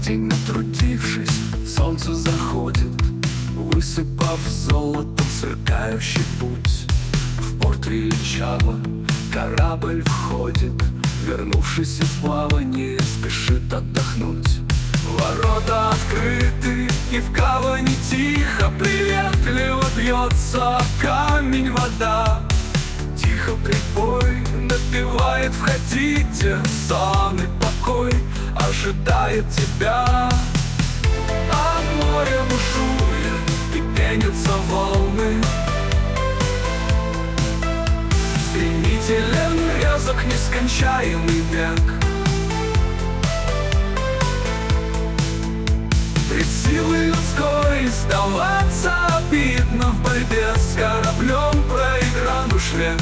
день натрудившись, солнце заходит, высыпав золотом сверкающий путь. В порт величаво корабль входит, вернувшись из плавания, спешит отдохнуть. Ворота открыты, и в гавани тихо, приветливо бьется камень вода. Тихо прибой напевает: входите, сон и покой ожидает тебя. А море бушует, и пенятся волны. Стремителен, резок, нескончаемый бег. Пред силой людской сдаваться обидно, в борьбе с кораблем проигран уж век.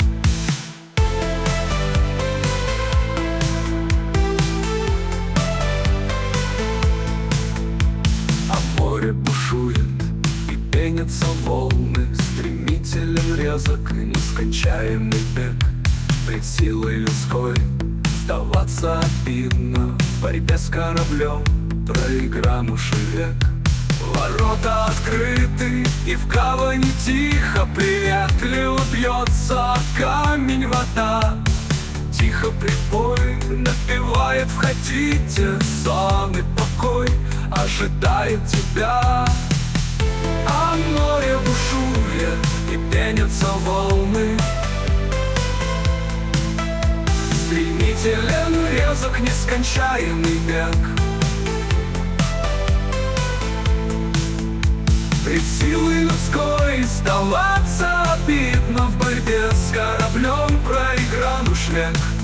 А море бушует, и пенятся волны. Стремителен, резок, нескончаемый бег. Пред силой людской сдаваться обидно, в борьбе с кораблем проигран уж век. Ворота открыты, и в гавани тихо, приветливо бьется камень вода. Тихо прибой напевает: входите, сон и покой ожидает тебя. А море бушует, и пенятся волны. Стремителен, резок, нескончаемый бег. Пред силой людской сдаваться обидно, в борьбе с кораблем проигран уж век.